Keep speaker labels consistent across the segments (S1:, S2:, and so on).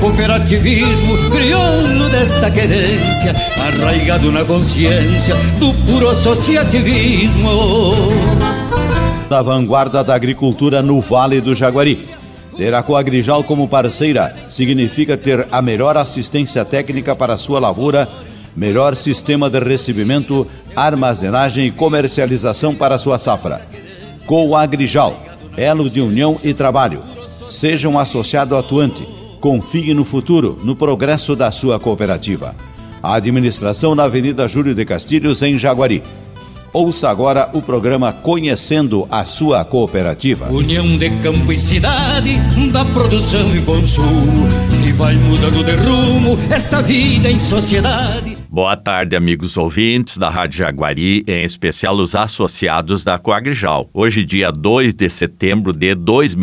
S1: cooperativismo crioulo desta querência, arraigado na consciência do puro associativismo.
S2: Da vanguarda da agricultura no Vale do Jaguari. Ter a Coagrijal como parceira significa ter a melhor assistência técnica para a sua lavoura, melhor sistema de recebimento, armazenagem e comercialização para a sua safra. Coagrijal, elo de união e trabalho. Seja um associado atuante. Confie no futuro, no progresso da sua cooperativa. A administração na Avenida Júlio de Castilhos, em Jaguari. Ouça agora o programa Conhecendo a Sua Cooperativa.
S1: União de campo e cidade, da produção e consumo, que vai mudando de rumo esta vida em sociedade.
S3: Boa tarde, amigos ouvintes da Rádio Jaguari, em especial os associados da Coagrijal. Hoje, dia 2 de setembro de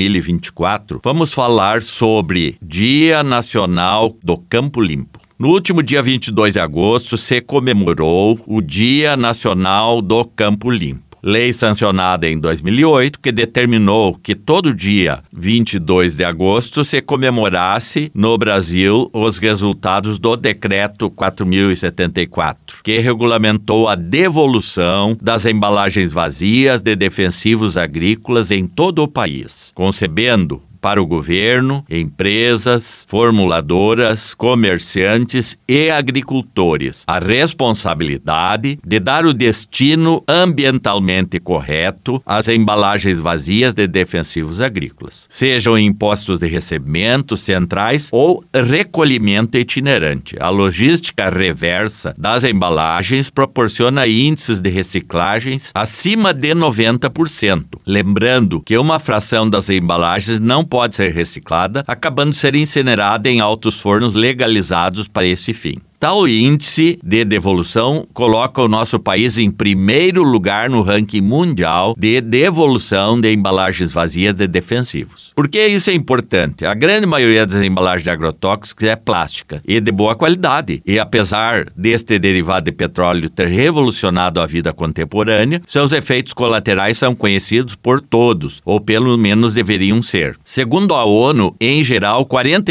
S3: 2024, vamos falar sobre Dia Nacional do Campo Limpo. No último dia 22 de agosto, se comemorou o Dia Nacional do Campo Limpo. Lei sancionada em 2008, que determinou que todo dia 22 de agosto se comemorasse no Brasil os resultados do Decreto 4.074, que regulamentou a devolução das embalagens vazias de defensivos agrícolas em todo o país, concebendo para o governo, empresas, formuladoras, comerciantes e agricultores a responsabilidade de dar o destino ambientalmente correto às embalagens vazias de defensivos agrícolas, sejam em postos de recebimento centrais ou recolhimento itinerante. A logística reversa das embalagens proporciona índices de reciclagens acima de 90%. Lembrando que uma fração das embalagens não pode ser reciclada, acabando de ser incinerada em altos fornos legalizados para esse fim. Tal índice de devolução coloca o nosso país em primeiro lugar no ranking mundial de devolução de embalagens vazias de defensivos. Por que isso é importante? A grande maioria das embalagens de agrotóxicos é plástica e de boa qualidade. E apesar deste derivado de petróleo ter revolucionado a vida contemporânea, seus efeitos colaterais são conhecidos por todos, ou pelo menos deveriam ser. Segundo a ONU, em geral,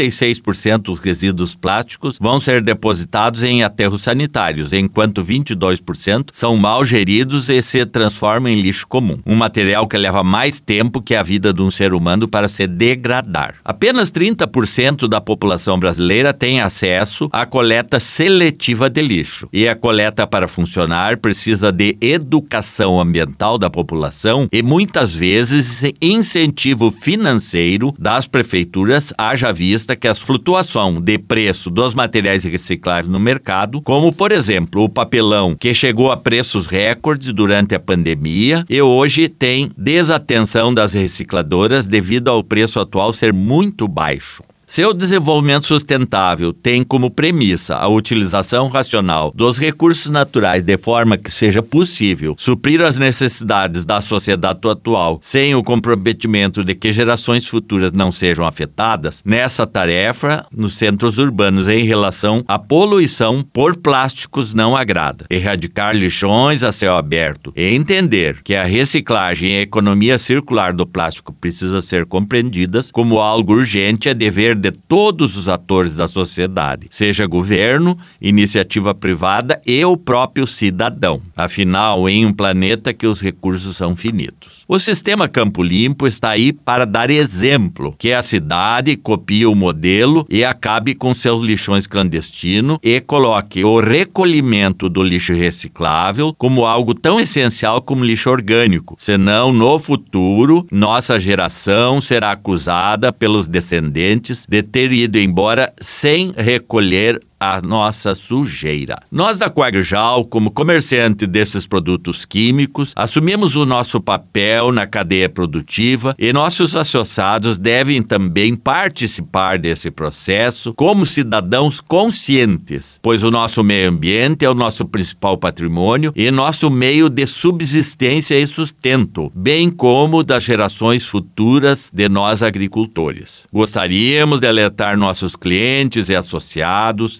S3: 46% dos resíduos plásticos vão ser depositados em aterros sanitários, enquanto 22% são mal geridos e se transformam em lixo comum, um material que leva mais tempo que a vida de um ser humano para se degradar. Apenas 30% da população brasileira tem acesso à coleta seletiva de lixo, e a coleta, para funcionar, precisa de educação ambiental da população e muitas vezes incentivo financeiro das prefeituras, haja vista que as flutuações de preço dos materiais recicláveis no mercado, como por exemplo o papelão, que chegou a preços recordes durante a pandemia e hoje tem desatenção das recicladoras devido ao preço atual ser muito baixo. Seu desenvolvimento sustentável tem como premissa a utilização racional dos recursos naturais de forma que seja possível suprir as necessidades da sociedade atual sem o comprometimento de que gerações futuras não sejam afetadas. Nessa tarefa, nos centros urbanos em relação à poluição por plásticos não agrada. Erradicar lixões a céu aberto e entender que a reciclagem e a economia circular do plástico precisa ser compreendidas como algo urgente é dever de todos os atores da sociedade, seja governo, iniciativa privada e o próprio cidadão. Afinal, em um planeta que os recursos são finitos. O sistema Campo Limpo está aí para dar exemplo, que a cidade copie o modelo e acabe com seus lixões clandestinos e coloque o recolhimento do lixo reciclável como algo tão essencial como lixo orgânico. Senão, no futuro, nossa geração será acusada pelos descendentes de ter ido embora sem recolher a nossa sujeira. Nós da Coagrijal, como comerciante desses produtos químicos, assumimos o nosso papel na cadeia produtiva e nossos associados devem também participar desse processo como cidadãos conscientes, pois o nosso meio ambiente é o nosso principal patrimônio e nosso meio de subsistência e sustento, bem como das gerações futuras de nós agricultores. Gostaríamos de alertar nossos clientes e associados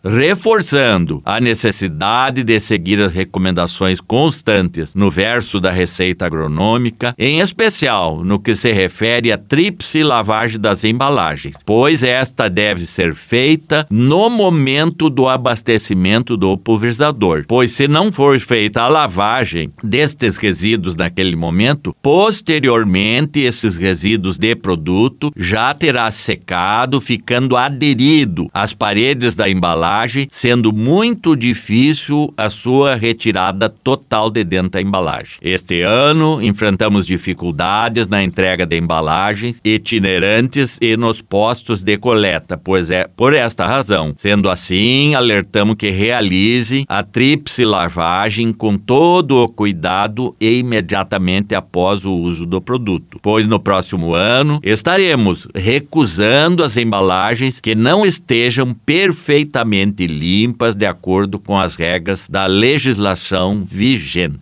S3: reforçando a necessidade de seguir as recomendações constantes no verso da receita agronômica, em especial no que se refere à tríplice lavagem das embalagens, pois esta deve ser feita no momento do abastecimento do pulverizador, pois se não for feita a lavagem destes resíduos naquele momento, posteriormente esses resíduos de produto já terá secado, ficando aderido às paredes da embalagem, sendo muito difícil a sua retirada total de dentro da embalagem. Este ano, enfrentamos dificuldades na entrega de embalagens itinerantes e nos postos de coleta, pois é por esta razão. Sendo assim, alertamos que realize a tríplice lavagem com todo o cuidado e imediatamente após o uso do produto, pois no próximo ano estaremos recusando as embalagens que não estejam perfeitamente limpas de acordo com as regras da legislação vigente.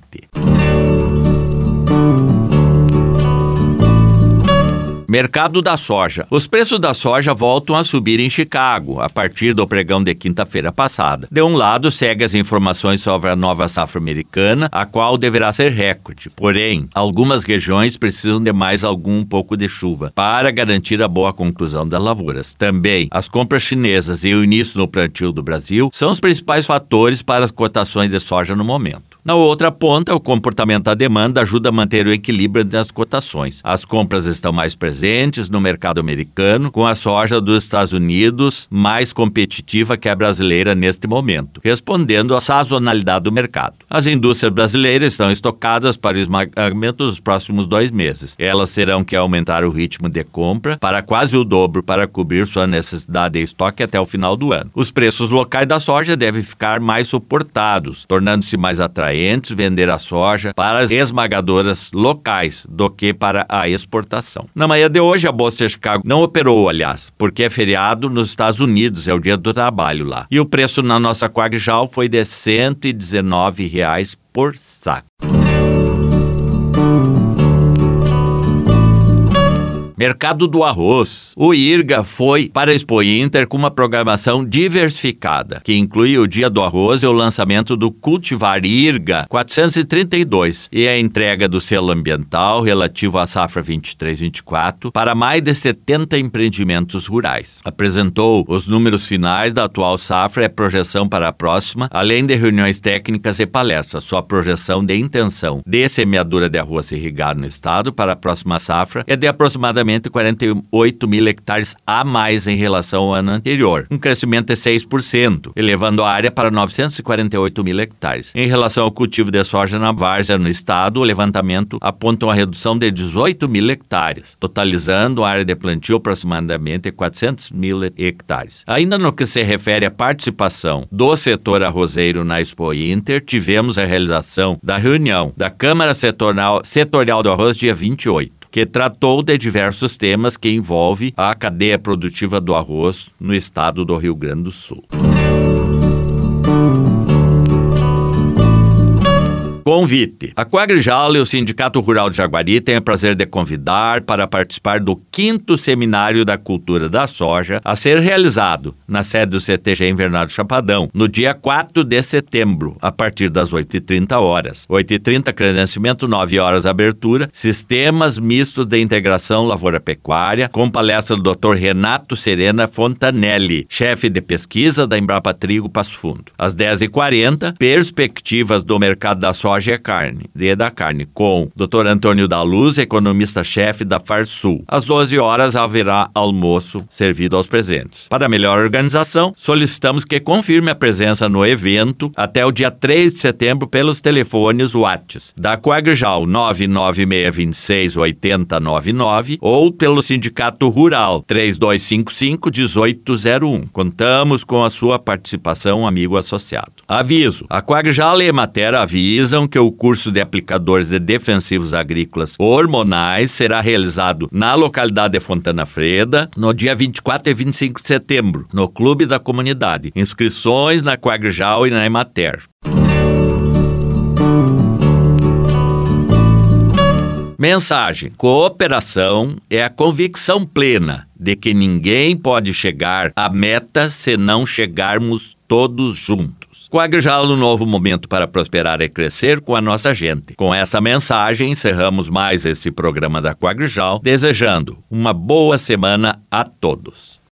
S3: Mercado da soja. Os preços da soja voltam a subir em Chicago, a partir do pregão de quinta-feira passada. De um lado, segue as informações sobre a nova safra americana, a qual deverá ser recorde. Porém, algumas regiões precisam de mais um pouco de chuva para garantir a boa conclusão das lavouras. Também, as compras chinesas e o início no plantio do Brasil são os principais fatores para as cotações de soja no momento. Na outra ponta, o comportamento da demanda ajuda a manter o equilíbrio entre as cotações. As compras estão mais presentes no mercado americano, com a soja dos Estados Unidos mais competitiva que a brasileira neste momento, respondendo à sazonalidade do mercado. As indústrias brasileiras estão estocadas para o esmagamento dos próximos 2 meses. Elas terão que aumentar o ritmo de compra para quase o dobro para cobrir sua necessidade de estoque até o final do ano. Os preços locais da soja devem ficar mais suportados, tornando-se mais atraentes vender a soja para as esmagadoras locais do que para a exportação. Na manhã de hoje, a Bolsa de Chicago não operou, aliás, porque é feriado nos Estados Unidos, é o dia do trabalho lá. E o preço na nossa Coagrijal foi de R$ 119 por saco. Mercado do arroz. O IRGA foi para a Expo Inter com uma programação diversificada, que inclui o Dia do Arroz e o lançamento do Cultivar IRGA 432 e a entrega do selo ambiental relativo à safra 23-24 para mais de 70 empreendimentos rurais. Apresentou os números finais da atual safra e a projeção para a próxima, além de reuniões técnicas e palestras. Sua projeção de intenção de semeadura de arroz irrigado no estado para a próxima safra é de aproximadamente 48 mil hectares a mais em relação ao ano anterior, um crescimento de 6%, elevando a área para 948 mil hectares. Em relação ao cultivo de soja na várzea no estado, o levantamento aponta uma redução de 18 mil hectares, totalizando a área de plantio aproximadamente 400 mil hectares. Ainda no que se refere à participação do setor arrozeiro na Expo Inter, tivemos a realização da reunião da Câmara Setorial do Arroz dia 28. Que tratou de diversos temas que envolvem a cadeia produtiva do arroz no estado do Rio Grande do Sul. Convite. A Coagrijal e o Sindicato Rural de Jaguari têm o prazer de convidar para participar do 5º Seminário da Cultura da Soja a ser realizado na sede do CTG Invernado Chapadão, no dia 4 de setembro, a partir das 8h30. 8h30, credenciamento, 9 horas abertura, sistemas mistos de integração lavoura-pecuária, com palestra do Dr. Renato Serena Fontanelli, chefe de pesquisa da Embrapa Trigo Passo Fundo. Às 10h40, perspectivas do mercado da soja e da carne, com Dr. Antônio da Luz, economista-chefe da Farsul. Às 12 horas haverá almoço servido aos presentes. Para melhor organização, solicitamos que confirme a presença no evento até o dia 3 de setembro pelos telefones WhatsApp da Coagrijal 996268099 ou pelo Sindicato Rural 3255-1801. Contamos com a sua participação, amigo associado. Aviso: a Coagrijal e a Emater avisam que o curso de aplicadores de defensivos agrícolas hormonais será realizado na localidade de Fontana Freda no dia 24 e 25 de setembro, no Clube da Comunidade. Inscrições na Coagrijal e na Emater. Mensagem: cooperação é a convicção plena de que ninguém pode chegar à meta se não chegarmos todos juntos. Coagrijal, um novo momento para prosperar e crescer com a nossa gente. Com essa mensagem, encerramos mais esse programa da Coagrijal, desejando uma boa semana a todos.